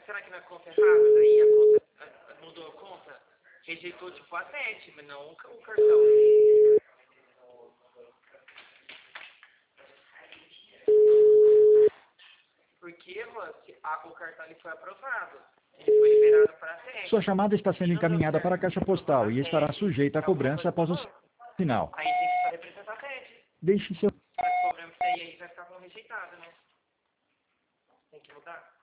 será que na conta errada? Daí a conta mudou a conta? Rejeitou tipo a TED, mas não o cartão. Porque, o cartão ele foi aprovado. Ele foi liberado para a TED. Sua chamada está sendo encaminhada para a caixa postal e estará sujeita a cobrança após o sinal. Aí tem que só representar a TED. Deixe seu... Mas cobrando isso aí vai ficar como rejeitado, né? Tem que mudar.